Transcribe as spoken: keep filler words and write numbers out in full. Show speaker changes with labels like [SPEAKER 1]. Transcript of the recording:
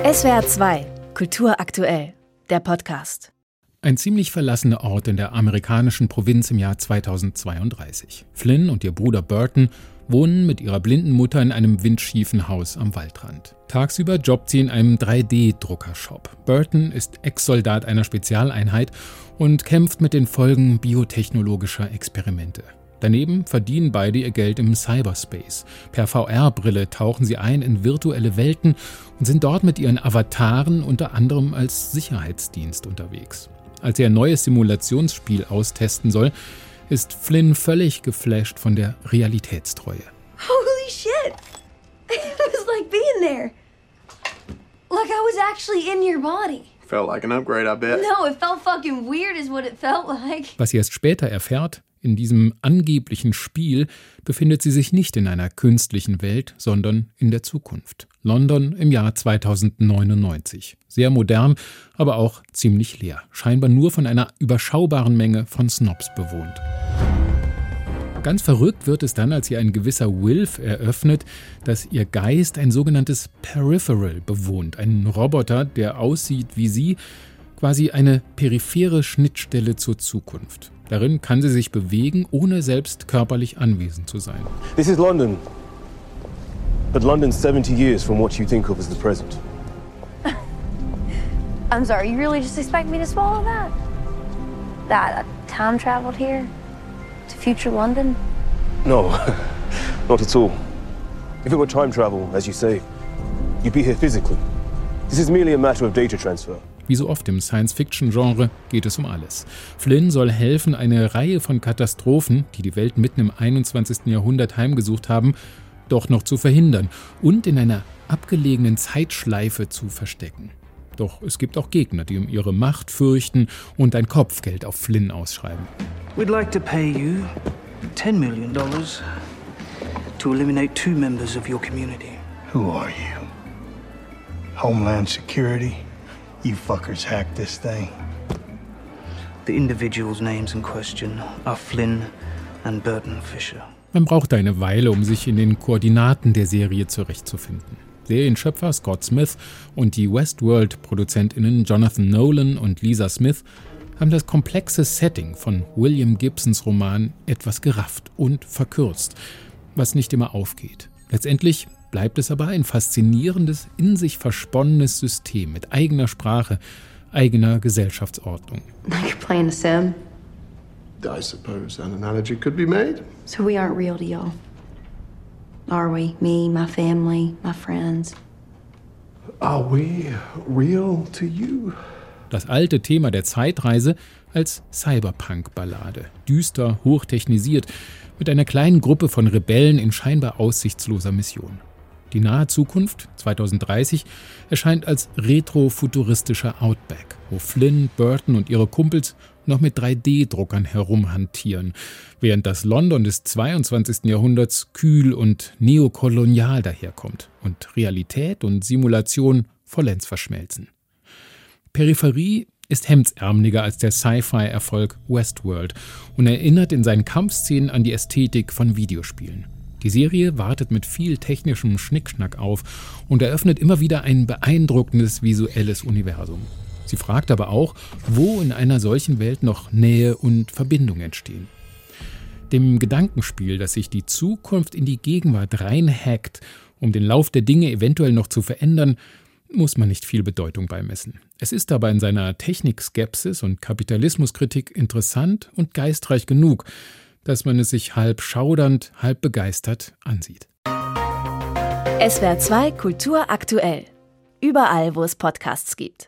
[SPEAKER 1] S W R zwei, Kultur aktuell, der Podcast.
[SPEAKER 2] Ein ziemlich verlassener Ort in der amerikanischen Provinz im Jahr zweitausendzweiunddreißig. Flynn und ihr Bruder Burton wohnen mit ihrer blinden Mutter in einem windschiefen Haus am Waldrand. Tagsüber jobbt sie in einem drei D-Druckershop. Burton ist Ex-Soldat einer Spezialeinheit und kämpft mit den Folgen biotechnologischer Experimente. Daneben verdienen beide ihr Geld im Cyberspace. Per V R-Brille tauchen sie ein in virtuelle Welten und sind dort mit ihren Avataren unter anderem als Sicherheitsdienst unterwegs. Als er ein neues Simulationsspiel austesten soll, ist Flynn völlig geflasht von der Realitätstreue.
[SPEAKER 3] Holy shit! It was like being there. Like I was actually in your body.
[SPEAKER 4] Felt like an upgrade, I bet.
[SPEAKER 3] No, it felt fucking weird is what it felt like.
[SPEAKER 2] Was sie erst später erfährt, in diesem angeblichen Spiel befindet sie sich nicht in einer künstlichen Welt, sondern in der Zukunft. London im Jahr zweitausendneunundneunzig. Sehr modern, aber auch ziemlich leer. Scheinbar nur von einer überschaubaren Menge von Snobs bewohnt. Ganz verrückt wird es dann, als ihr ein gewisser Wilf eröffnet, dass ihr Geist ein sogenanntes Peripheral bewohnt. Ein Roboter, der aussieht wie sie, quasi eine periphere Schnittstelle zur Zukunft. Darin kann sie sich bewegen, ohne selbst körperlich anwesend zu sein.
[SPEAKER 5] This is London. But London's seventy years from what you think of as the present.
[SPEAKER 3] I'm sorry, you really just expect me to swallow that? That I time traveled here? To future London?
[SPEAKER 5] No, not at all. If it were time travel, as you say, you'd be here physically. This is merely a matter of data transfer.
[SPEAKER 2] Wie so oft im Science-Fiction-Genre geht es um alles. Flynn soll helfen, eine Reihe von Katastrophen, die die Welt mitten im einundzwanzigsten Jahrhundert heimgesucht haben, doch noch zu verhindern und in einer abgelegenen Zeitschleife zu verstecken. Doch es gibt auch Gegner, die um ihre Macht fürchten und ein Kopfgeld auf Flynn ausschreiben.
[SPEAKER 6] We'd like to pay you ten million dollars to eliminate two members of your community.
[SPEAKER 7] Who are you? Homeland Security? You fuckers hacked this thing.
[SPEAKER 6] The individuals' names in question are Flynn and Burton Fisher.
[SPEAKER 2] Man braucht eine Weile, um sich in den Koordinaten der Serie zurechtzufinden. Serienschöpfer Scott Smith und die Westworld-ProduzentInnen Jonathan Nolan und Lisa Smith haben das komplexe Setting von William Gibsons Roman etwas gerafft und verkürzt, was nicht immer aufgeht. Letztendlich bleibt es aber ein faszinierendes, in sich versponnenes System mit eigener Sprache, eigener Gesellschaftsordnung.
[SPEAKER 3] Like you're playing a sim?
[SPEAKER 4] I suppose an analogy could be made.
[SPEAKER 3] So we aren't real to y'all. Are we? Me, my family, my friends.
[SPEAKER 4] Are we real to you?
[SPEAKER 2] Das alte Thema der Zeitreise als Cyberpunk-Ballade. Düster, hochtechnisiert, mit einer kleinen Gruppe von Rebellen in scheinbar aussichtsloser Mission. Die nahe Zukunft, zweitausenddreißig, erscheint als retro-futuristischer Outback, wo Flynn, Burton und ihre Kumpels noch mit drei D-Druckern herumhantieren, während das London des zweiundzwanzigsten Jahrhunderts kühl und neokolonial daherkommt und Realität und Simulation vollends verschmelzen. Peripherie ist hemdsärmeliger als der Sci-Fi-Erfolg Westworld und erinnert in seinen Kampfszenen an die Ästhetik von Videospielen. Die Serie wartet mit viel technischem Schnickschnack auf und eröffnet immer wieder ein beeindruckendes visuelles Universum. Sie fragt aber auch, wo in einer solchen Welt noch Nähe und Verbindung entstehen. Dem Gedankenspiel, das sich die Zukunft in die Gegenwart reinhackt, um den Lauf der Dinge eventuell noch zu verändern, muss man nicht viel Bedeutung beimessen. Es ist aber in seiner Technikskepsis und Kapitalismuskritik interessant und geistreich genug, dass man es sich halb schaudernd, halb begeistert ansieht.
[SPEAKER 1] S W R zwei Kultur aktuell. Überall, wo es Podcasts gibt.